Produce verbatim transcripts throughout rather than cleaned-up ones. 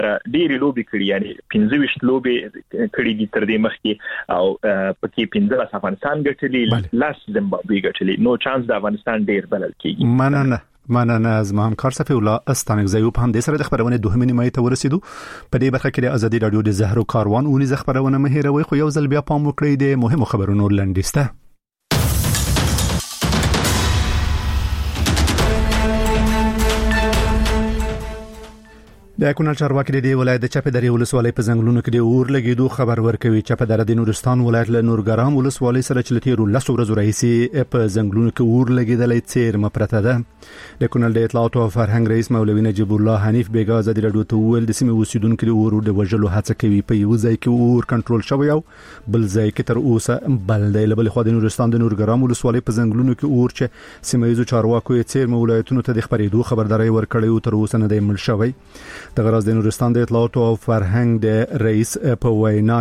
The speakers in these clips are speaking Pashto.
ډېری لوبي کړي یعنی پنځه ویشت لوبي کړي دي تر دې مخکې او پکې پنځه افغانستان ګټلي لاس زمبابوې ګټلي نو چانس د افغانستان ډېر بلل کیږي. مننه مننه از ما همکار صفی الله استانکزیو په همدې سره د خبرونه دوه نیمه ته ورسېدو. په دې برخه کې د ازادي رادیو د زهرو کاروان اونیز خبرونه مهیروي خو یو ځل بیا پام وکړئ د مهمو خبرونو لنډیسته. د کونړ چارواکي د ولایت د چپدري ولسوالۍ په ځنګلونو کې د اور لګیدو خبر ورکوي. چپدره د نورستان ولایت له نورګرام ولسوالۍ سره چلتیر لسو ورځو راهیسې په ځنګلونو کې اور لګیدلې څیر مپرته ده. د کونړ د اطلاعات او فرهنګ رئیس مولوي نجیب الله حنیف بیګا ازادي رادیو ته ویل د سیمې اوسیدونکو د اور د وژلو هڅه کوي. په یو ځای کې اور کنټرول شوی او بل ځای کې تر اوسه بل دی. بل خو د نورستان د نورګرام ولسوالۍ په ځنګلونو کې اور چې سیمه ییزو چارواکو یې څیر ولایتونو ته د خبرېدو خبرداري ورکړې او تر اوسه نه دی مل شوی. د غرض د نورستان د اطلاعات او فرهنګ د رئیس په وینا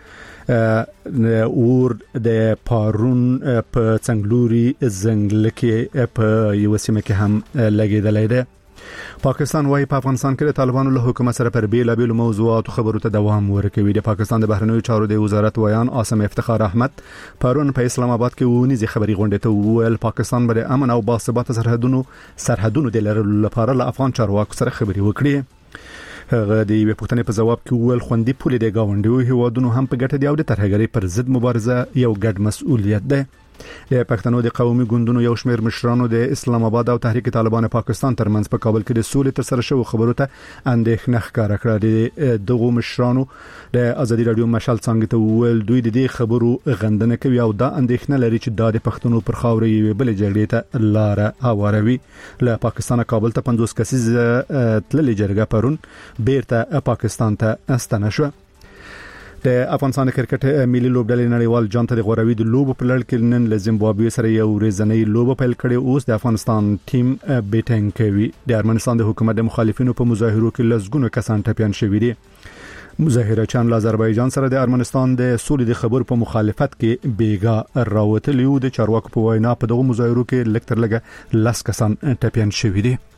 چې اور د پارون په څنګلوري ځنګل کې په یو سیمه کې هم لګیدلې ده. پاکستان وايي په افغانستان کې د طالبانو له حکومت سره پر بیل بیل موضوعات خبرو ته دوام ورکوي. د پاکستان د بهرنیو چارو د وزارت ویان عاصم افتخار احمد پرون په اسلام آباد کې ونیزي خبري غونډه ته ویل پاکستان به امن او باثبات سرحدونو سرحدونو د لرلو لپاره له افغان چارواکو سره خبري وکړي. هغه د یوې پوښتنې په جواب کې ویل خوندي پولې د گاونډیو هیوادونو هم په ګټه دی او د ترهګرۍ پر ضد مبارزه یو ګډ مسؤلیت ده. د پښتنو د قومي ګوندونو یو شمېر مشرانو د اسلام آباد او تحریک طالبان پاکستان ترمنځ په کابل کې د سولې تر سره شو خبرو ته اندېښنه ښکاره کړه. د دغو مشرانو د ازادي رادیو مشال څنګه ته ویل دوی د دې خبرو غندنه کوي او دا اندېښنه لري چې د پښتنو پر خاورې بل جګړې ته لار هواروي. له پاکستان کابل ته پنځوس کسیزه تللې جرګه پرون بیرته پاکستان ته استنه شو. د افغانستان کرکټ ملي لوبډلې نړیوال جام ته د غوړوي د لوب په لړ کې نن له زیمبابوې سره یو ورځنی لوب پیل کړي. اوس د افغانستان ټیم بیټینګ کوي. د ارمنستان د حکومت د مخالفینو په مظاهرو کې لزګونو کسان ټپيان شوي دي. مظاهره چان له آذربایجان سره د ارمنستان د سولې د خبرو په مخالفت کې بیګا راوتلی او د چارواکو په وینا په دغه مظاهرو کې لکتر لګه لاس کسان ټپيان شوي دي.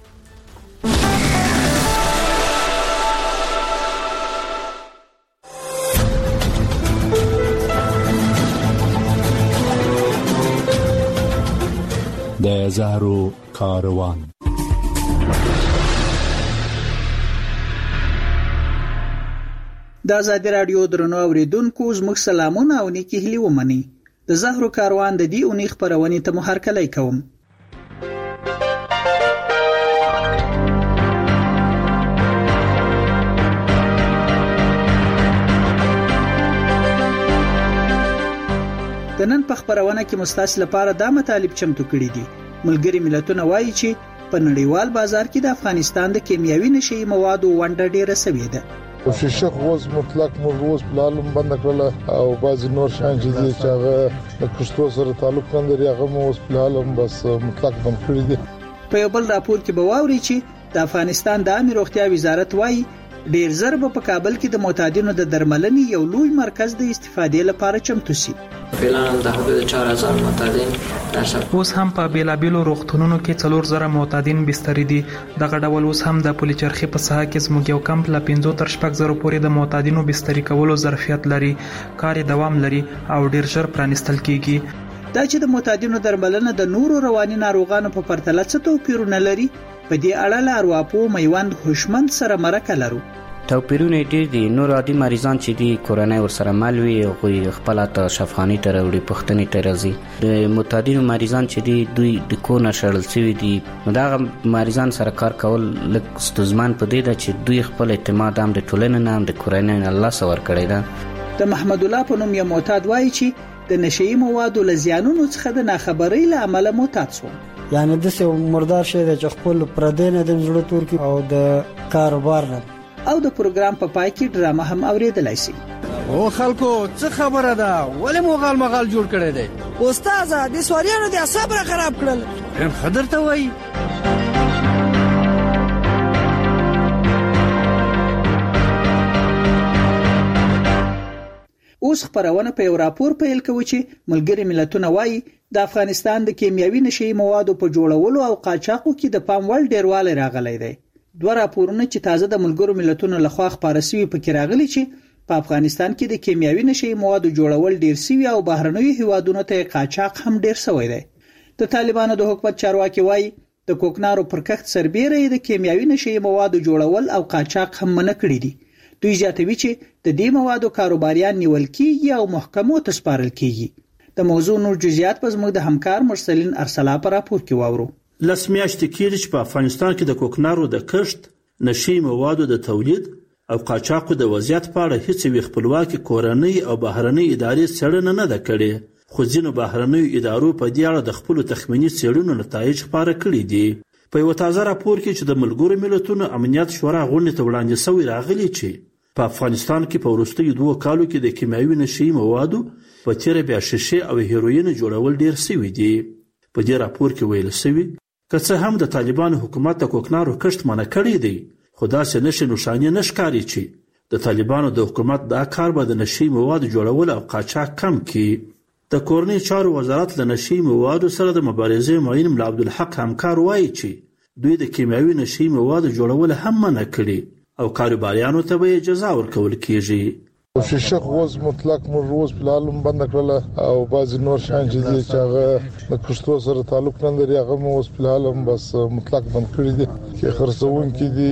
د زهرو کاروان د ازادي رادیو درنو اوریدونکو زموږ سلامونه او نیکی هیلې ومني. د زهرو کاروان د دې اونۍ خبرونه ته مو هرکلی کوم. د نن په خبرونه کې مستاس لپاره دا مطالب چمتو کړي دي. ملګری ملتونه وایي چې په نړیوال بازار کې د افغانستان د کیمیاوي نشي موادو ونډه ډیره سوي ده. شیشه غوز مطلق مرغوز پلالم بند کړل او بعض نور شان چې چې هغه د کشتو سره تعلق لري هغه مو پلالم بس مطلق بند کړی دي. په یو بل راپور کې به واوري چې د افغانستان د عامه روغتیا وزارت وایي ډیر زر په کابل کې د معتادینو د درملنې یو لوی مرکز د استفادې لپاره چمتو شي. فعلاً د حدود چهار هزار معتادین اوس هم په بیلابیلو روغتونونو کې څلور زره معتادین بسترې دي. دغه ډول اوس هم د پولي چرخي په ساحه کې زموږ یو کمپ له پنځه تر شپږ زره پورې د معتادینو بسترې کولو ظرفیت لري. کار دوام لري او ډیر ژر پرانستل کیږي. دا چې د معتادینو درملنه د نورو رواني ناروغانو په پرتله څه توپیرونه لري په دې اړه له ارواپو میوند هوشمند سره مرکه لرو. توپیرونه ډیر دي. نور عادي مریضان چې دي کورنۍ ورسره مل وي او خپل ته شفاخاني ته وړي پښتنې ته راځي. د معتادینو مریضان چې دي دوی د کونه شړل شوی دي. دا مریضان سره کار کول لک ستونزمن په دې ده چې دوی خپل اعتماد هم د ټولنې نه هم د کورنۍ نه الله سره کړی ده. د محمد الله په نوم یو معتاد وایي چې د نشئی موادو له زیانونو څخه د ناخبرۍ له امله معتاد شو. یعنی د څه مردار شي د خپل پردې نه د زړه تور کې او د کاروبار نه او د پروګرام په پای کې ډرامه هم اوریدلای شي. او خلکو څه خبره ده ولې مغال مغال جوړ کړی دی؟ استاد د سواریانو د اعصاب را خراب کړل. ان خضر ته وای اوس خبرونه په یو راپور پیل کوي چې ملګری ملتونه وایي د افغانستان د کیمیاوي نشئی موادو په جوړولو او قاچاقو کې د پام وړ ډیروالی راغلی دی. دوه راپورونه چې تازه د ملګرو ملتونو لخوا خپاره شوي پکې راغلي چې په افغانستان کې د کیمیاوي نشي موادو جوړول ډیر سوي او بهرنیو هیوادونو ته قاچاق هم ډیر سوی دی. د طالبانو د حکومت چارواکي وایي د کوکنارو پر کښت سربېره د کیمیاوي نشي موادو جوړول او قاچاق هم منع کړی دي. دوی زیاتوي چې د دې موادو کاروباریان نیول کیږي او محکمو ته سپارل کیږي. د موضوع نور جزئیات په زموږ د همکار مرسلین ارسلا پر راپور کې واورو. لس میاشتې کېږي چې په افغانستان کې د کوکنارو د کښت، نشي موادو د تولید او قاچاقو د وضعیت په اړه هیڅ وی خپلواکي کورنۍ او بهرنۍ ادارې څېړنه نه ده کړې، خو ځینو بهرنیو ادارو په دې اړه د خپلو تخمیني څېړنو نتایج خپاره کړي دي. په یو تازه راپور کې چې د ملګرو ملتونو امنیت شورا غونډې ته وړاندې شوی راغلی چې په افغانستان کې په وروستیو دوه کالو کې د کیمیاوي نشي موادو په تیره بیا شیشې او هیروین جوړول ډیر شوي دي. په دې راپور کې ویل شوي که څه هم د طالبانو حکومت د کوکنارو کښت منع کړی دی، خو داسې نښې نښانې نه ښکاري چې د طالبانو د حکومت دا کار به د نشي موادو جوړول او قاچاق کم کړي. د کورنۍ چارو وزارت له نشي موادو سره د مبارزې معین ملا عبدالحق همکار وایي چې دوی د کیمیاوي نشي موادو جوړول هم منع کړي او کاروباریانو ته به جزا ورکول کیږي. شیشه غوز مطلق مر روز پلالم بند کړل او بعض نور شان چې دي چې هغه د کښتو سره تعلق نه لري هغه مو اوس پلالم بس مطلق بند کړی دي چې خرڅون کې دي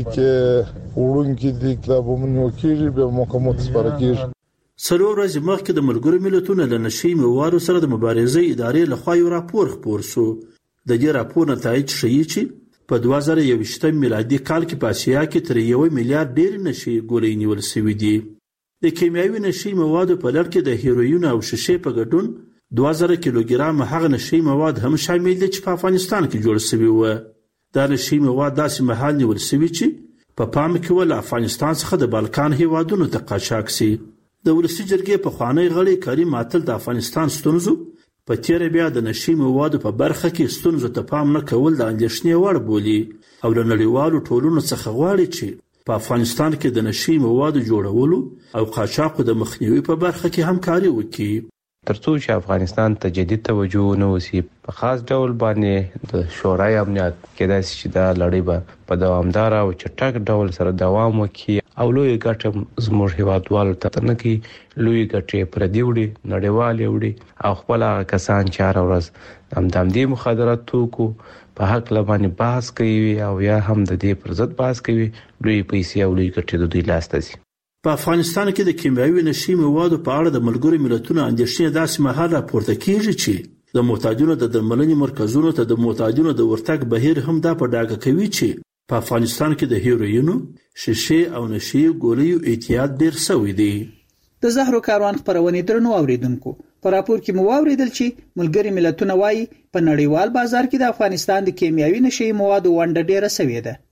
کې وړون کې دي کتابونه وکړي به محکمو ته سپارل کیږي. څلور ورځې مخکې د ملګرو ملتونو له نشي موادو سره د مبارزې ادارې لخوا یو راپور خپور شو. د دې راپور نتایج ښیي چې په دوه زره یوویشتم میلادي کال کې په اسیا کې تر یو میلیارډ ډېر نشي ګولۍ نیول شوي دي. د کیمیاوي نشي موادو په لړ کې د هیروین او شیشې په ګډون دوه زره کیلوګرام هغه نشي مواد هم شامل دي چې په افغانستان کې جوړ شوي وو. دا نشي مواد داسې مهال نیول شوي چې په پام کې ول افغانستان څخه د بالکان هیوادونو ته قاچاق شي. د ولسي جرګې پخوانی غړی کریم عاتل د افغانستان ستونزو په تیره بیا د نشي موادو په برخه کې ستونزو ته پام نه کول د اندېښنې وړ بولي او له نړیوالو ټولنو څخه غواړي چې په افغانستان کې د نشي موادو جوړولو او قاچاقو د مخنیوي په برخه کې همکاري وکړي. ترڅو چې افغانستان ته جدي توجه ونه وشي په خاص ډول باندې د شورای امنیت کېدای شي چې دا لړۍ به په دوامدار او چټک ډول سره دوام وکړي او لوی ګټه زموږ هیوادوالو ته نه کې لوی ګټې پردي وړي نړیوالې وړي او خپل کسان چې هر ورځ هم د همدې مخدرات توکو په حق لبانې بحث کوي او یا هم د دې پر ضد بحث کوي لوی پیسې او لوی ګټې د دوی لاسته ځي. په افغانستان کې د کیمیاوي نشي موادو په اړه د ملګرو ملتونو اندېښنې داسې مهال راپورته کیږي چې د معتادینو د درملنې مرکزونو ته د معتادینو د ورتګ بهیر هم دا په ډاګه کوي چې په افغانستان کې د هیروینو، شیشې او نشي ګولیو اعتیاد ډیر شوی دی. د زهرو کاروان خبرونه درنو اوریدونکو په راپور کې مو واوریدل چې ملګري ملتونه وایي په نړیوال بازار کې د افغانستان د کیمیاوي نشي موادو ونډه ډیره شوې ده.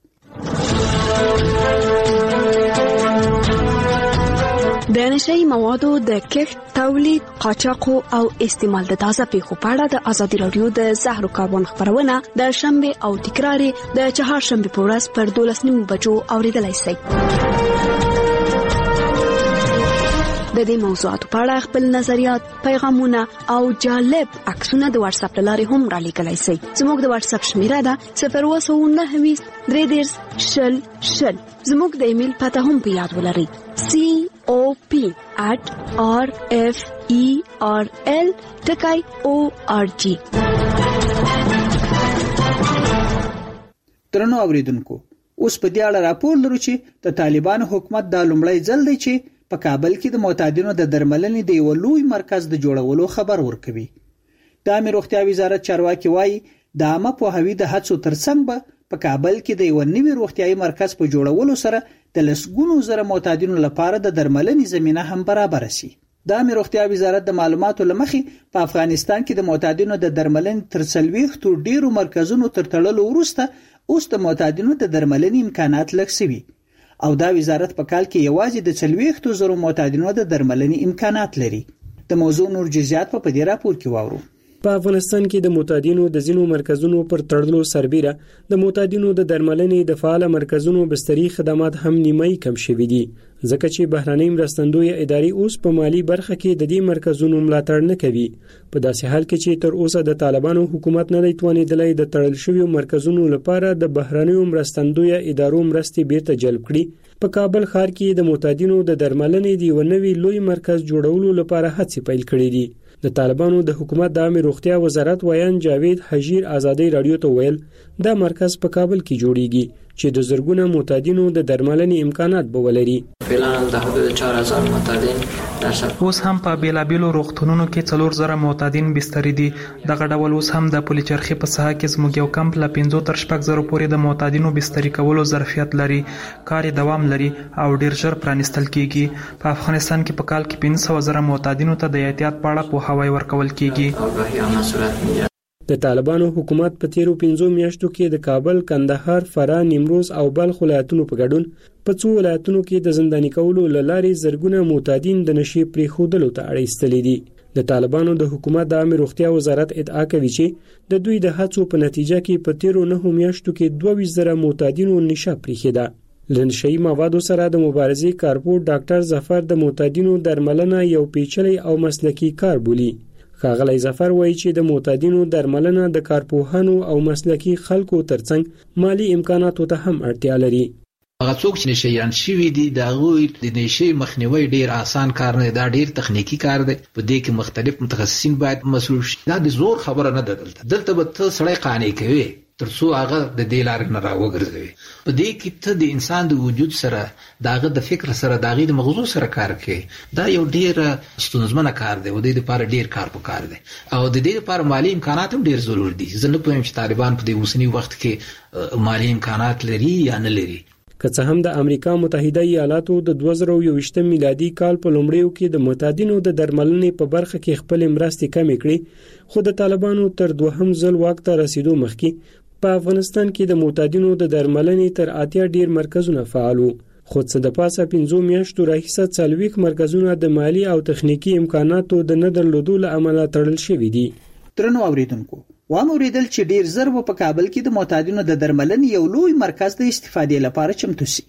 د نشي موادو د کښت، تولید، قاچاق او استعمال د تازه پیښو په اړه د ازادي رادیو د زهرو کاروان خبرونه د شنبه او تکرار د چهارشنبه په ورځ پر دولس نیمو بجو اوریدلای شئ. د دې موضوعاتو په اړه خپل نظریات، پیغامونه او جالب عکسونه د واتس اپ لارې هم را لیکلای شئ. زموږ د واتس اپ شمیره ده صفر اووه نهه ویشت درې دېرش شل شل. زموږ د ایمیل پته هم په یاد ولرئ سی او پی at r f e r l dot org. درنو اوریدونکو اوس په دې اړه راپور لرو چې د طالبانو حکومت د لومړی ځل دی چې په کابل کې د معتادینو د درملنې د یو لوی مرکز د جوړولو خبر ورکوي. د عامه روغتیا وزارت چارواکي وایي د عامه پوهاوي د هڅو ترڅنګ به په کابل کې د یو نوي روغتیايي مرکز په جوړولو سره د لسګونو زره معتادینو لپاره د درملنې زمينه هم برابر شي. د عامه روغتیا وزارت د معلوماتو لمخې په افغانستان کې د معتادینو د درملنې تر څلوېښتو ډیرو مرکزونو تر تړلو وروسته اوس د معتادینو د درملنې امکانات لږ شوي او دا وزارت په کال کې یوازې د څلوېښتو زره معتادینو د درملنې امکانات لري. د موضوع نور جزئیات په دې راپور کې واورو. په افغانستان کې د معتادینو د ځینو مرکزونو پر تړلو سربېره د معتادینو د درملنې د فعال مرکزونو بستري خدمات هم نیمایي کم شوي دي. ځکه چې بهراني مرستندوی ادارې اوس په مالی برخه کې د دې مرکزونو ملاتړ نه کوي. په داسې حال کې چې تر اوسه د طالبانو حکومت نه دی توانېدلی د تړل شویو مرکزونو لپاره د بهراني مرستندوی ادارو مرستې بیرته جلب کړي. په کابل ښار کې د معتادینو د درملنې د یو نوي لوی مرکز جوړولو لپاره هڅې پیل کړې دي. د طالبانو د حکومت د عامه روغتیا وزارت ویان جاوید حجیر ازادي رادیو ته ویل دا مرکز په کابل کې جوړیږي چې د زرګونو معتادینو د درملنې امکانات به ولري. فعلا د حدود چهار هزار معتادین اوس هم په بیلابیلو روغتونونو کې څلور زره معتادین بسترې دي. دغه ډول اوس هم د پولیچرخي په ساحه کې زموږ یو کمپ له پنځو تر شپږ زره پورې د معتادینو بسترې کولو ظرفیت لري. کار دوام لري او ډیر ژر پرانیستل کیږي. په افغانستان کې په کال کې پنځه سوه زره معتادینو ته د احتیاط په اړه پوهاوی ورکول کیږي. د طالبانو حکومت په تیرو پنځو میاشتو کې د کابل، کندهار، فراه، نیمروز او بلخ ولایتونو په ګډون په څو ولایتونو کې د زنداني کولو لارې زرګونه معتادین د نشي پریښودلو ته اړ ایستلي دي. د طالبانو د حکومت د عامه روغتیا وزارت ادعا کوي چې د دوی د هڅو په نتیجه کې په تیرو نهو میاشتو کې دوه ویشت زره معتادینو نشه پریښوده. له نشهیي موادو سره د مبارزې کارپور ډاکټر ظفر د معتادینو درملنه یو پیچلی او مسلکي کار بولي. ښاغلی ظفر وایي چې د معتادینو درملنه د کارپوهانو او مسلکي خلکو ترڅنګ مالی امکاناتو ته هم اړتیا لري. هغه څوک چې نشهیان شوي دي د هغوی د نشې مخنیوی ډیر آسان کار نه دی. دا ډیر تخنیکی کار دی. په دې کې مختلف متخصصین باید مسؤل شي. دا د زور خبره نه ده. دلته دلته به ته سړی قانع کوي تر څو هغه د دې لارې نه راوګرځوي. په دې کې ته د انسان د وجود سره داغه د فکر سره داغه د مغزو سره کار کوي. دا یو ډیر ستونزمن کار دی. و دې لپاره ډیر کار پکار دی او د دې لپاره مالی امکانات هم ډیر ضروري دي. زه نه پوهیم چې طالبان په دې اوسنی وخت کې مالی امکانات لري یا نه لري. که څه هم د امریکا متحده ایالاتو د دوه زره یوویشتم میلادي کال په لومړیو کې د معتادینو د درملنې په برخه کې خپل مرستې کمې کړې، خو د طالبانو تر دوهم ځل واک ته رسیدو مخکې په افغانستان کې د معتادینو د درملنې تر اتیا ډیر مرکزونه فعال وو. خو څه د پاسه پنځو میاشتو راهیسه څلوېښت مرکزونه د مالی او تخنیکی امکاناتو د نه درلودو له امله تړل شوي دي. درنو اوریدونکو، واوریدل چې ډیر زر په کابل کې د معتادینو د درملنې یو لوی مرکز د استفادې لپاره چمتو شي.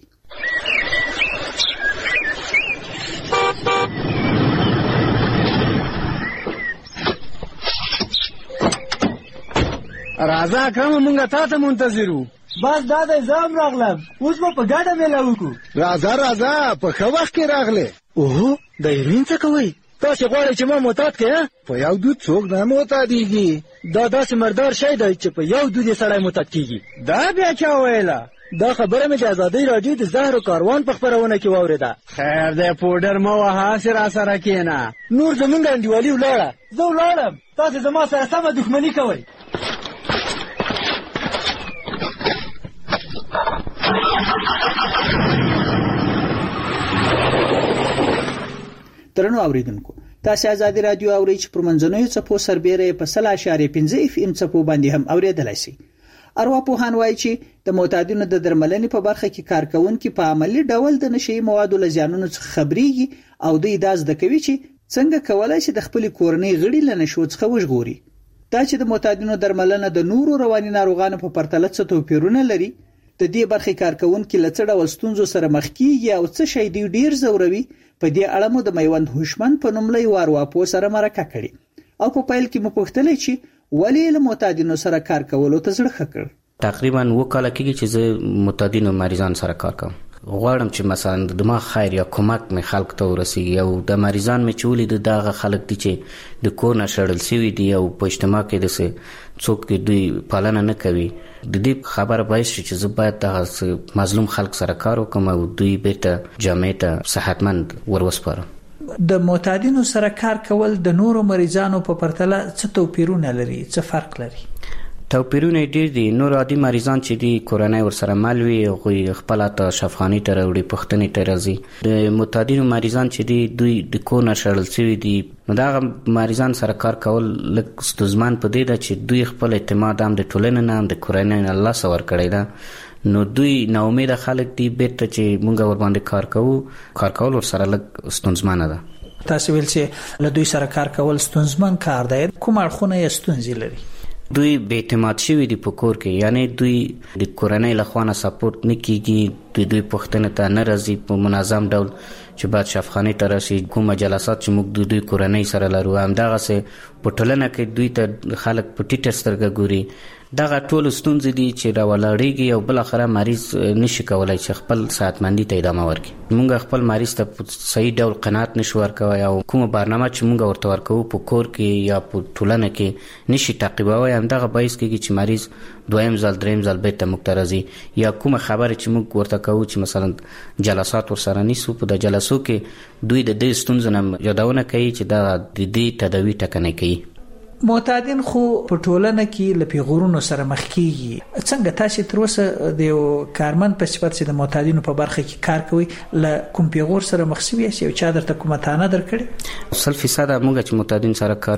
راځه کوم مونږه تاسو منتظرو. بس دا د زام راغلم. اوس په ګډه مېلا وکړو. راځه راځه په خو وخت کې راغله. اوه د ایرین څه کوي؟ تاسو غواړئ چې ما معتاد کړئ؟ په یو دود څوک نه معتادیږي. دا داسې مردار شی دی چې په یو دود یې سړی معتاد کیږي. دا بیا چا ویله؟ دا خبره مې د ازادۍ راډیو د زهرو کاروان په خپرونه کې واورېده. خیر دی پوډر مه وهه، هسې را سره کښېنه. نور زمونږ انډیوالي ولاړه. زه ولاړم، تاسې زما سره سمه دښمني کوئ. درنو اوریدونکو، تاسو ازادي رادیو اورئ چې پر منځنوي څپو سربېره په سل اشاریه پنځه اف ام څپو باندې هم اوریدلای شي. ارواپوهان وایي چې د معتادینو د درملنې په برخه کې کارکونکي په عملی ډول د نشي موادو له زیانونو څخه خبريږي او دوی دا زده کوي چې څنګه کولای شي د خپل کورنۍ غړي له نشو څخه وژغوري. دا چې د معتادینو درملنه د نورو رواني ناروغانو په پرتله څه توپیرونه لري، د دې برخې کارکونکي له څه ډول ستونزو سره مخ کیږي او څه شی دی ډیر زوروي، په دې اړه مو د میوند هوشمن په نوم لوی وارواپو سره مرکه کړې او په پیل کې مو پوښتنه چې ولې له معتادینو سره کار کولو ته زړه خکړ. تقریبا وکاله کېږي چې زه معتادینو مریضان سره کار کوم. غواړم چې مثلا د دماغ خیر یا کومک می خلک ته ورسیږي او د مریضان می چولې د دغه خلک دي چې د کور نه شړل شوي دي او په اجتماع کې د څوک دوی پالنه نه کوي. د دې خبره باعث شي چې زه باید د مظلوم خلک سره کار وکړم او دوی بیرته جامعې ته صحتمند وروسپارم. د معتادینو سره کار کول د نورو مریضانو په پرتله څه توپیرونه لري، څه فرق لري؟ توپیرونه ډیر دي. نور عادي مریضان چې دي کورنۍ ورسره مل وي او خپل ته شفاخاني ته راوړي، پښتنې ته راځي. د معتادینو مریضان چې دي دوی د کور نه شړل شوي دي. نو دا مریضان سره کار کول لږ ستونزمن په دې ده چې دوی خپل اعتماد هم د ټولنې نه هم د کورنۍ نه الله سره ورکړی ده. نو دوی ناامیده خلک دي، بیرته چې مونږ ور باندې کار کوو کار کول ورسره لږ ستونزمنه ده. تاسو ویل چې له دوی سره کار کول ستونزمن کار دی، کوم اړخونه یې ستونزې لري؟ دوی به اعتماد شوی دي په کور کې، یعنی دوی د کورنۍ له خوا نه سپورټ نه کیږي، د دوی پوښتنه ته نه راځي په منظم ډول چې بعد شفاخانه ته راشي. کوم جلسات چې موږ د دوی کورنۍ سره لرو همدغه سه په ټولنه کې دوی ته خلک په ټیټه سترګه ګوري. دغه ټول ستونزې دي چې راولاړېږي او بل اخره مریض نشي کولای چې خپل صحتمندي ته ادامه ورکړي. موږ خپل مریض ته په صحیح ډول قناعت نشو ورکوي او کومه برنامه چې موږ ورته ورکوو په کور کې یا په ټولنه کې نشي تعقیبوي. همدغه باعث کېږي چې مریض دویم ځل دریم ځل بیرته موږ ته راځي، یا کومه خبره چې موږ ورته کوو چې مثلا جلسات ورسره نیسو، په د جلسو کې دوی د دې ستونزو نه یادونه کوي چې دا د دې تداوي ټکنۍ کوي. معتادین خو په ټولنه کې له پیغورونو سره مخ کیږي. څنګه تاسو تر اوسه د یو کارمن په صفت چې د معتادینو په برخه کې کار کوي له کوم پیغور سره مخ شوی یاست او چا درته کومه تانه درکړي؟ سل فیصد موږ چې معتادین سره کار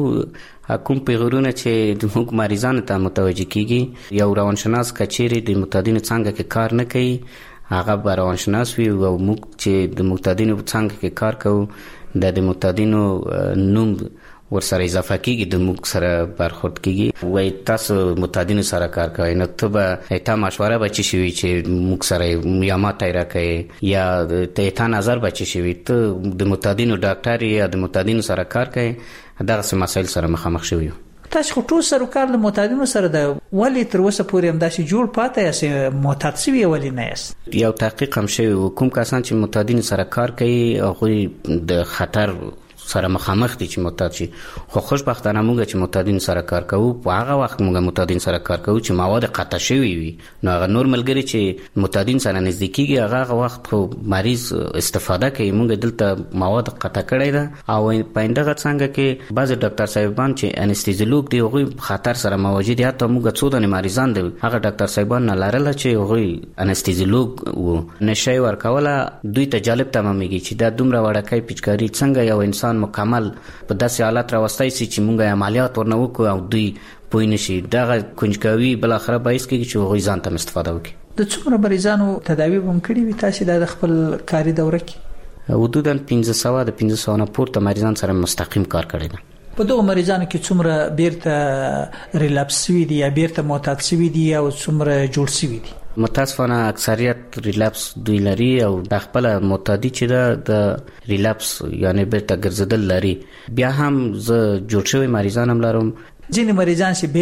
کوو کوم پیغورونه چې د موږ مریضانو ته متوجه کیږي، یو روانشناس کچېری د معتادینو څنګه کې کار نه کوي هغه به روانشناس وي، او موږ چې د معتادینو څنګه کې کار کوو د د معتادینو نوم ورسره اضافه کیږي، د موږ سره برخورد کیږي. وای تاسو معتادینو سره کار کوئ نو ته به تا مشوره به چی شوي چې موږ سره یا ما تایره کوي یا ته تا نظر به چی شوي، ته د معتادینو ډاکټر یا د معتادینو سره کار کوي، دغه مسایل سره مخامخ شوي. تاسو خو ټول سره کار له معتادینو سره د ولی تر اوسه پورې هم داسې جوړ پاتې یاست معتاد شوي ولی نه یاست؟ یو تحقیق هم شوی کوم کسان چې معتادینو سره کار کوي هغوی د خطر سره مخامخ دي چې معتاد شي. خو خوشبختانه موږ چې معتادین سره کار کوو په هغه وخت موږ معتادین سره کار کوو چې مواد قطع شوی وي، نو هغه نور ملګری چې معتادین سره نږدې کیږي هغه وخت خو مریض استفاده کوي. موږ دلته مواد قطع کړی ده او پاینده څنګه کې بعض ډاکټر صاحبان چې انستیزیولوګ دی هغه خطر سره مواجه دي. حتی موږ څو د مریضان دي هغه ډاکټر صاحبان نه لرل چې هغه انستیزیولوګ وو نشي ورکوله، دوی ته جالب تمامېږي چې دا دومره وړکای پچکاری څنګه یو انسان مکمل په داسې حالت راوستای شي چې موږ عملیات ورنه وکړو او دوی پوه نشي. دغه کنجکاوي بل اخره باعث کېږي چې هغوی ځان ته استفاده وکړي. د څومره مریضانو تداوی هم کړې وي تاسو د خپل کاري دوره کې؟ حدوداً پنځه سوه د پنځه سوه نه پورته مریضان سره مستقیم کار کړی دی. په دغه مریضانو کې څومره بیرته ریلاپس شوي دي یا بیرته معتاد شوي دي او څومره جوړ شوي دي؟ متاسفانه اکثریت ریلاپس دوی لري او د خپل معتادی چې ده د ریلاپس یعنی بیرته ګرځیدل لري. بیا هم زه جوړ شوی مریضان هم لرم. ځینې مریضان چې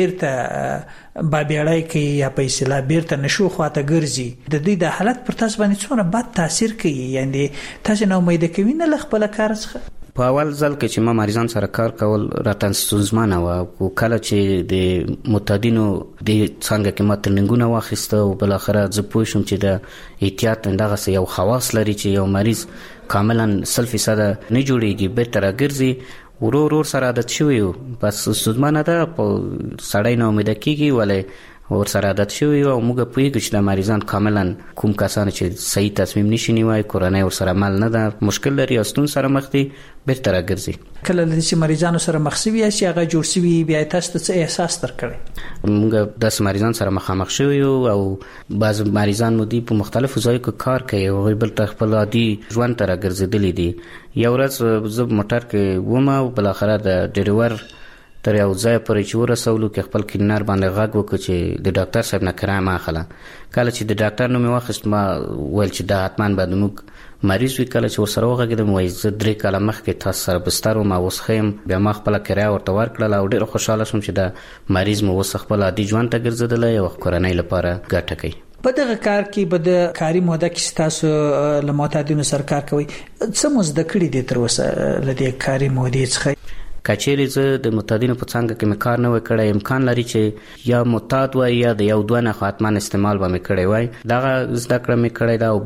بیرته بابیړی کوي یا په اصطلاح بیرته نشو خواته ګرځي، د دوی د حالت پر تاسو باندې څومره بد تاثیر کوي؟ یعنی تاسو نه امیده کوي نه له خپل کار څخه؟ په اول ځل کې چې ما مریضان سره کار کول راته ستونزمنه وه، او کله چې د معتادینو د څنګه کې ما ترنینګونه واخیسته او بالاخره زه پوه شوم چې د احتیاط دغسې یو خواص لري چې یو مریض کاملا سل فیصده نه جوړېږي بیرته راګرځي. ورو ورو سره عادت شوی و، بس ستونزمنه ده په سړی نه امیده کېږي ولې ورسره عادت شوی او موږ پوهېږو چې د مریضان کاملا کوم کسان چې صحیح تصمیم نشي نیوی، کورنۍ ورسره مل نه ده، مشکل لري او ستون سره مخ دي، بیرته راګرځي. کله چې مریضانو سره مخ شوي یاست چې هغه جوړ شوي بیا تاسو ته څه احساس درکړی؟ موږ داسې مریضان سره مخامخ شوي یو او بعض مریضان مو دي په مختلفو ځایو کې کار کوي، هغوی بل ته خپل عادي ژوند ته راګرځېدلي دي. یو ورځ زه په موټر کې وم او بالاخره د ډریور تر یو ځای پورې چې ورسولو کې خپل کلینر باندې غږ وکړ چې د ډاکټر صاحب نه کرایه مه اخله. کله چې د ډاکټر نوم یې واخیست ما ویل چې دا حتما به زموږ مریض وي. کله چې ورسره وغږېدم وایي زه درې کاله مخکې تاسو سره بستر وم او اوس ښه یم. بیا ما خپله کرایه ورته ورکړله او ډېر خوشحاله شوم چې دا مریض مو اوس خپل عادي ژوند ته ګرځېدلی او کورنۍ لپاره ګټه کوي. په دغه کار کې به د کاري موده کې تاسو له معتادینو سره کار کوئ، څه مو زده کړي دي تر اوسه له دې کاري مودې څخه؟ کچېرې زه د معتادینو په څانګه کې مې کار نه وای کړی، امکان لري چې یا معتاد وای یا د یو دوه نه خو حتما استعمال به مې کړی وای. دغه زده کړه مې کړې ده. او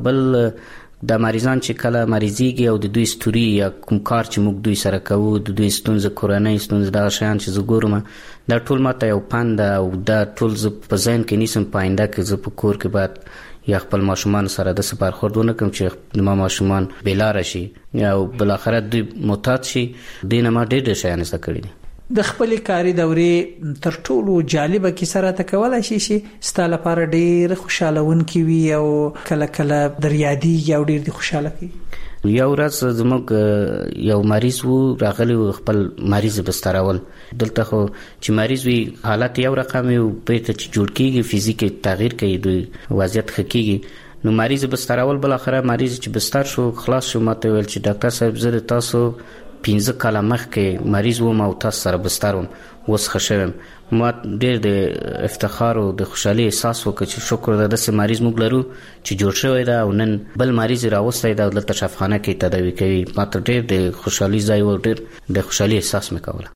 بل د مریضان چې کله مریضیږي او د دوی ستوري یا کوم کار چې موږ دوی سره کوو، د دوی ستونزه، کورنۍ ستونزه، دغه شیان چې زه ګورم دا ټول ماته یو پند ده او دا ټول زه په ذهن کې نیسم په آینده کې زه په کور کې باید یا خپل ماشومان سره داسې برخورد ونه کړم چې ما ماشومان بېلاره شي یا بالاخره دوی معتاد شي. دې نه ما ډېر ډېر شیان زده کړي دي. د خپل کاري دورې تر ټولو جالبه کیسه راته کولای شي چې ستاسو لپاره ډیر خوشالون کی وي او کله کله دریادي یا ډیر دي خوشاله کی؟ یو ورځ زموږ یو مریض وو راغلی خپل مریض بسترول دلته خو چې مریض وي حالت یو رقم یو پېته چې جوړ کیږي فزیکي تغییر کوي دوی وضعیت خکېږي نو مریض بسترول بل اخره مریض چې بستر شو خلاص شو ماته ویل چې ډاکټر صاحب زه تاسو پنځه کاله مخکې مریض وم او تاسو سره بستروم اوس ښه شوم ما ډېر د افتخار او د خوشحالي احساس وکړ چې شکر ده داسې مریض موږ لرو چې جوړ شوی ده او نن بل مریض راوستی ده او دلته شفاخانه کې تداوي کوي ما ته ډېر د خوشحالي ځای و ډېر د خوشحالي احساس مې کوله.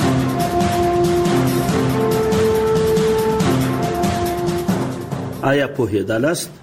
آیا پوهېدلاست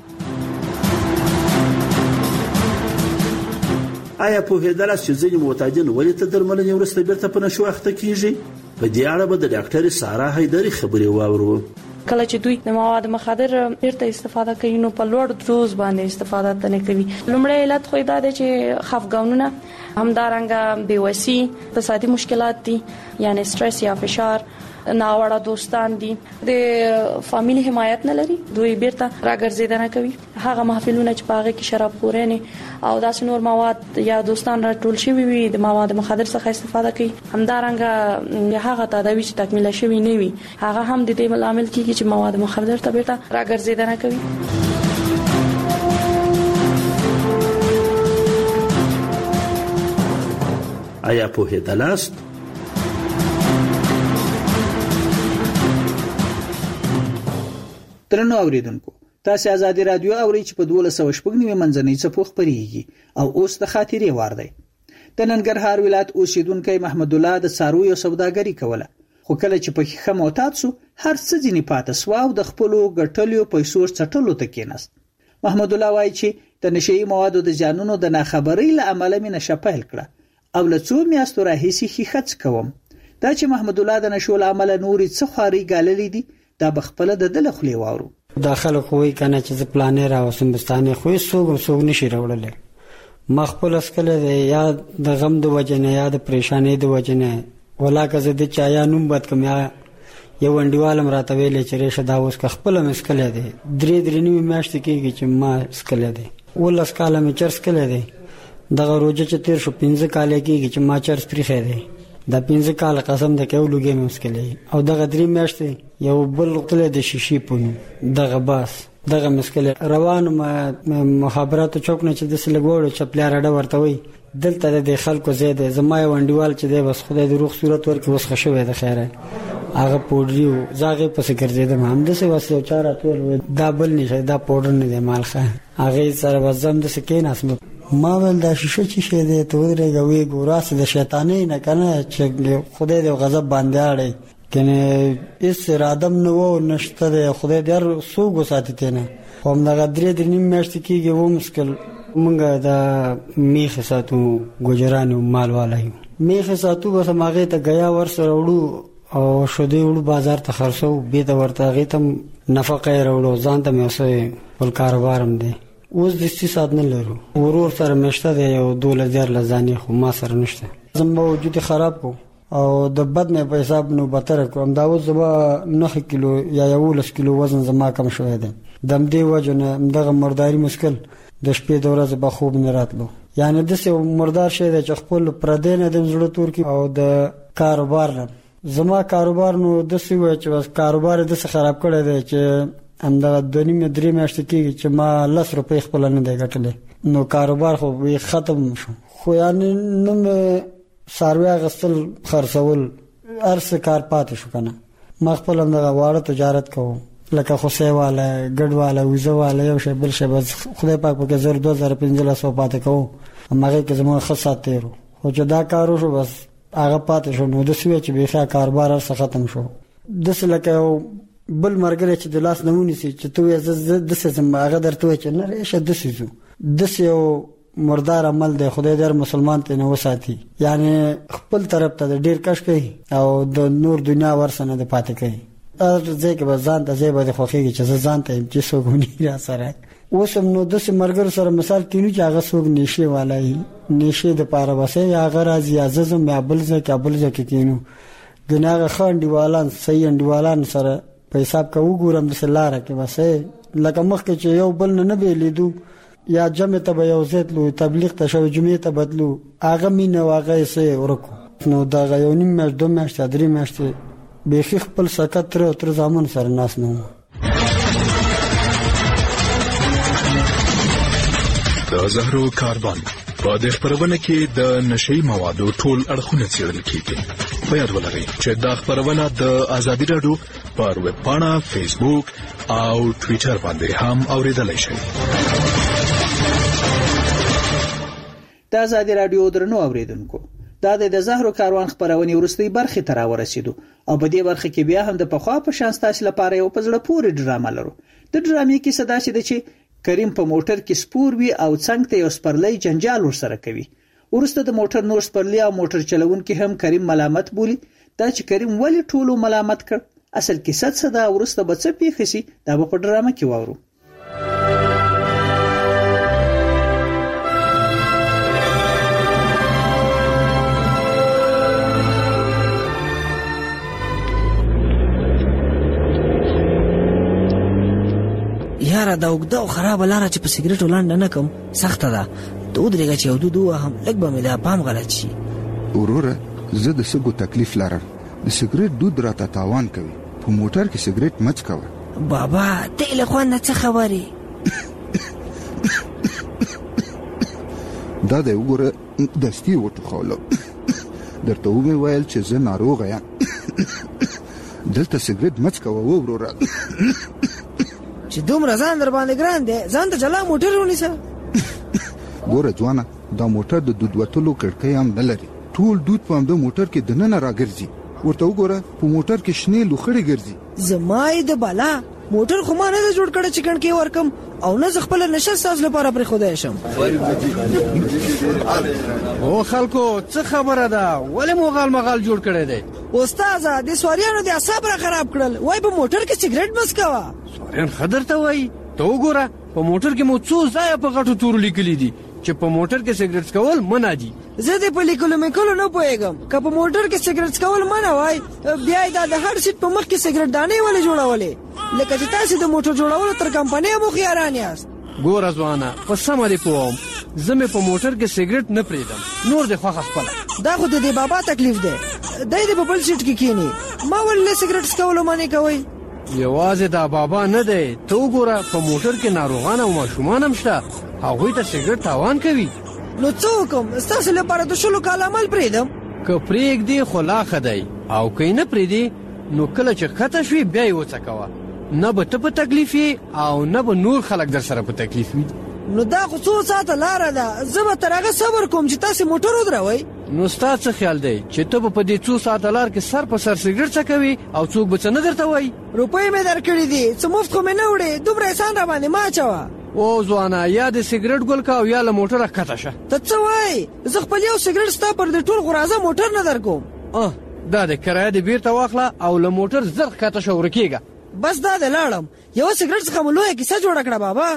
آیا پوهېدلاست چې ځینې معتادین ولې تر درملنې وروسته بیرته په نشو اخته کیږي؟ په دې اړه به د ډاکټر سارا حیدري خبرې واورو. کله چې دوی د مواد مخدر بیرته استفاده کوي نو په لوړ دوز باندې استفاده نه کوي. لومړی علت خو دا دی چې خفګانونه، همدارنګه بېوسي، اقتصادي مشکلات دي یعنی استرس یا فشار، ناوړه دوستان دي، د فامیلی حمایت نه لري، دوی بیرته راګرځیدنه کوي. هغه محفلونه چې پاغه کې شراب خورنه او داس نور مواد یا دوستان راټول شوی وي د مواد مخدر څخه استفاده کوي. همدارنګه هغه تداوی چې تکمیل شوی نه وي هغه هم د دې عامل کیږي چې مواد مخدر ته بیرته راګرځیدنه کوي. آیا پوهېدلاست؟ درنو اوریدونکو، تاسو آزادي رادیو اورئ چې په دوه سوه شپږ نیمه منځنۍ څپو خبرېږي او اوس د خاطرې وار دی. د ننګرهار ولایت اوسیدونکی محمد الله د څارویو سوداګري کوله، خو کله چې په ښه معتاد سو هر څه ځینې پاتې سو او د خپلو ګټلو پیسو څټلو ته کېناست. محمد الله وایي چې د نشئی موادو د زیانونو د ناخبرۍ له امله مې نشه پیل کړه او له څو میاشتو راهیسې ښه کوم. دا چې محمد الله د نشو له امله نورې څه خوارۍ ګاللې دي دا بخپله د دل خولې واورو. داخله کوی کنه چې پلانې راوسم بستانه خو سوګ سوګ نشي راوړل. مخبل اسکله یا د غم د وجنه یا د پریشانې د وجنه ولا کزه د چایا نوم بد کم یا یو انډیوالم راته ویلې چې ریشه دا اوس خپل مسکله دی درې درې نیمه میاشت کېږي چې ما اسکله دی ولس کاله مې چرس کله دی دغه روزه چې تیر شو پنځه کال کېږي چې ما چرس پرې دی دا پنځه کال قسم د کېو لګې مسکله او دغه درې میاشت یو بل غتل د شیشې پونو دغه باس دغه مسکله روان ما مخابرات چوک نه چې د سلګوړو چپلیا راډه ورته وي دلته د خلکو زیاده زما یو انډیوال چې دی بس خدای د روغ صورت ورکړي وسخه شوی د خیره هغه پودریو زاغه پس ګرځیدم هم د څه واسه چاره ټول دا بل نشه دا پودر نه دی مالخه هغه سره وزم د سکین اسمه ما ول دا شیشه چې شه دی ته ورګوي ګوراس د شیطانې نه کنه چې خدای د غضب باندې اړي کنه اس ارادم نو و نشته د خدای در سوګو ساتي نه هم دا غدرې د نیم میاشت کېږي و مشکل مونږه دا میخ ساتو ګجرانو مال والایو میخ ساتو بس ماغه ته غیا ور سره وړو او شودي وړو بازار ته خرڅو به دا ورته غي تم نفقه وړو ځان ته مې اوسه ول کاروبارم دی اوس د استثاد نه لرو ورور سره مشته دی او دوله زر لزانی خو ما سره نشته زم وجود خراب کو او د بد مې په حساب نو بتر کوم دا اوس زما نه کیلو یا یو لس کیلو وزن زما کم شوی دی دم دی وجنه دغه مرداري مشکل د شپې د ورځې به خوب نه راتلو یعنی د څه مردار شه د خپل پردې نه د زړه تور کی او د کاروبار نه زما کاروبار نو د څه وای چې بس کاروبار د څه خراب کړی دی چې همدا د نیمه درې میاشتې کېږي چې ما لس روپۍ خپل نه دی ګټلې نو کاروبار خو به ختم شو خو یعنی نو ساروی غسل خرڅول ارس کار پاتې شو کنه ما خپل هم د واړه تجارت کوم لکه خوسه والا ګډ والا وزه والا یو شی بل شی بس خدای پاک په زر دوه هزار پنځه سو پاتې کوم هغه کې زموږ خاصات تیرو خو چې دا کارو شو بس هغه پاتې شو نو د سوي چې به کاروبار سره ختم شو د څه لکه بل مرګره چې د لاس نمونې سي چې تو د څه زم هغه درته چې نه ریشه د سيزو د یو مردار عمل دی خدای در مسلمان ته نه وساتي یعنی خپل طرف ته ډیر کش کوي او د نور دنیا ورسنه د پاتې کوي ارزه کې بزان ته زیبه د خوخي چې ځان ته چې سوګونی را سره اوسم نو د مرګر سره مثال کینو چې هغه سوګ نشي والای نشي د پاره وسه یا هغه راځي عزم یا بل ځکه بل ځکه کینو ګناغه خانډیوالان صحیح انډیوالان سره په حساب کا وګورم د سلاره کې وسه لکه مخکې چې یو بل نه به لیدو یا جمع ته به یو زیتلو تبلیغ ته شو جمعې ته بدلو هغه مینه واغې سه ورکو نو دا یو نیم مېش دوه مېش درې مېش به خې خپل سکت تر تر ځامن سره ناس نه د زهرو کاربن په دې خبرونه کې د نشئی موادو ټول اړخونه څېړل کیږي په یاد ولرئ چې دا خبرونه د ازادي رادیو پر ویب پاڼه فیسبوک او ټوئیټر باندې هم اوریدلای شئ. د ازادي رادیو درنو اوریدونکو دا د زهرو کاروان خبرونه ورستۍ برخه تر ورسېدو او په دې برخه کې بیا هم د پخوا په شان ستاسو لپاره یو پزړه پورې ډرامه لرو. د ډرامې کې صدا شي د چې کریم په موټر کې سپور وی او څنګه ته یو سپرلی جنجال ورسره کوي. ورسته د موټر نور سپرلی او موټر چلونکي هم کریم ملامت بولی دا چې کریم ولی ټولو ملامت کړ. اصل کې څه څه دا ورسته به څه پیښ شي دا په ډرامه کې وورو. یاره دا وګدا او خراب لاره چې په سیګریټ ولاند نه کوم سخته ده. دود رګه چې ودو دوه هم لګ به مې دا پام غلط شي. وروره زه د سګو تکلیف لرم. د سیګریټ دود راته تاوان کوي. په موټر کې سیګریټ مچ کوه. بابا ته له خو نه څه خبرې؟ دا د وګوره دستي وټخاله. درته ومه ویل چې زه ناروغ یم. دلته سیګریټ مچ کوه وروره. چې دومره ځان در باندې ګران دی ځان ته جلا موټر ونیسه. ګوره ځوانه دا موټر د دود وتلو کړکۍ هم نه لري. ټول دود په همده موټر کې دننه راګرځي. ورته وګوره په موټر کې شنې لوخړې ګرځي. زمای د بالا موټر خو ما نه جوړ کړی چې کڼکې ورکم او نه ز خپل نشه ساز لپاره پر خدای شم. او خلکو څه خبره ده ولې مو غال مغال جوړ کړی دی؟ استاد د سواریانو د اعصاب را خراب کړل. وای په موټر کې سیګریټ بس کاوه. سوارین خدر ته وای ته وګوره په موټر کې مو څو ځای په غټو تور لیکلي دي چې په موټر کې سیګریټ کول منع دي. زه دې په لیکلو مې کولو نه پوهېږم. که په موټر کې سیګریټ کول منع وای بیا دا د هر سیټ په مخ کې سیګریټ دانې ولې جوړولې لکه چې تاسو د موټر جوړولو تر کمپنۍ مو خیاران یاست. ګوره ځوانه په سمه دې پوهم زه مې په موټر کې سیګریټ نه پریدم نور دې خوښه خپله. دا خو د دې بابا تکلیف دی. دی دې په بل سیټ کې کینی ما ولې سیګریټ څکولو منع کوئ؟ یوازې دا بابا نه دی ته وګوره په موټر کې ناروغان او ماشومان هم شته هغوی ته سیګریټ تاوان کوي. نو څه وکم ستاسو لپاره د شلو کال عمل پریدم؟ که پرېږدې خو لا ښه دی او که یې نه پرېږدې نو کله چې ښکته شوې بیا یې وڅکوه. نه به ته په تکلیف یې او نه به نور خلک در سره په تکلیف وي. نو دا خو څو ساعته لاره ده زه به تر هغه صبر کوم چې تاسې موټر ودروئ. نو ستا څه خیال دی چې ته به په دې څو ساعته لار کې سر په سر سیګریټ څکوي او څوک به څه نه درته وایي؟ روپۍ مې درکړي دي څه مفت خو مې نه وړې دومره احسان را باندې مه اچوه. او ځوانه یا د سیګریټ ګل کا او یا له موټره ښکته شه. ته څه وایې؟ زه خپل یو سیګریټ ستا پر دې ټول غرازه موټر نه در کوم. اه دا د کرایه دې بیرته واخله او له موټر زر ښکته شه ورکېږه. بس دا د لاړم یو سیګریټ څخه مو لویه کیسه جوړه کړه بابا.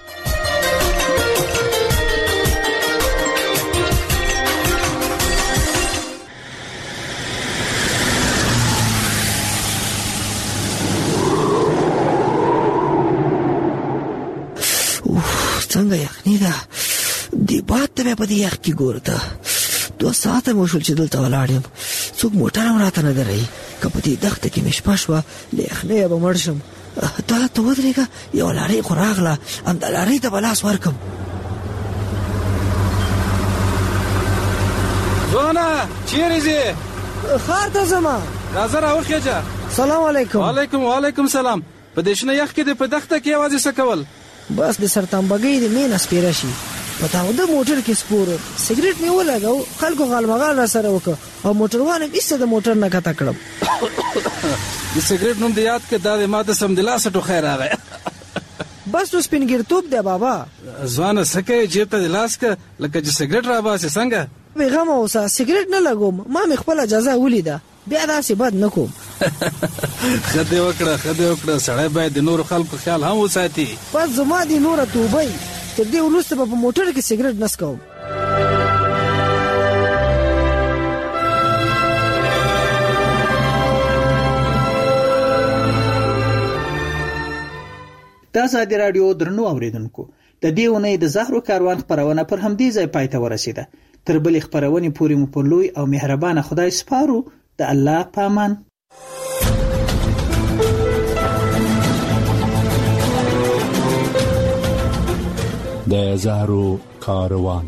څنګه یخني ده دی باد ته مې په دې یخ کې ګوره ته دوه ساعته مو شول چې دلته ولاړ یم څوک موټر هم راته نه دروي. که په دې دښته کې مې شپه شوه له یخنۍ به مړ شم. ته ته ودرېږه یوه لارۍ خو راغله همدا لارۍ ته به لاس ورکم. ځوانه چیرې ځې؟ ښار ته ځمه. راځه راوخېجه. سلام علیکم. وعلیکم وعلیکم سلام. په دې شنه یخ کې دې په دښته کې یوازې څه کول؟ بس د سرتمبګۍ د مینه سپیره شي په تاوده موټر کې سپور سیګریټ مې ولګاو خلکو غالمغال را سره وکړه او موټروان هم ایسته د موټر نه کته کړم. د سیګریټ نوم دې یاد کړه دا د ما ته سمدلاسه ټوخی راغی. بس نو سپینګیرتوب دی بابا. ځوانه څه کوې جیب ته دې لاس کړه لکه چې سیګریټ راباسې څنګه؟ بېغمه اوسه سیګریټ نه لګوم ما مې خپله اجازه ولیده بیا داسې بد نه کوم. ښه دې وکړه ښه دې وکړه سړی باید د نورو خلکو خیال هم وساتي. بس زما دې نوره توبه تر دې وروسته به په موټر کې سیګریټ نه څکوم. د ازادي رادیو درنو اوریدونکو د دې ونې د زهرو کاروان خبرونه پر همدې ځای پای ته ورسیده. تر بلې خبرونې پورې مو په لوی او مهربانه خدای سپارو. د الله پامان. د زهرو کاروان.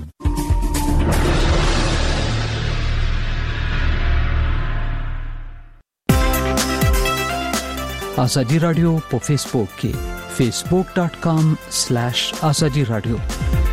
ازادي رادیو په فیسبوک کې facebook dot com slash azadi radio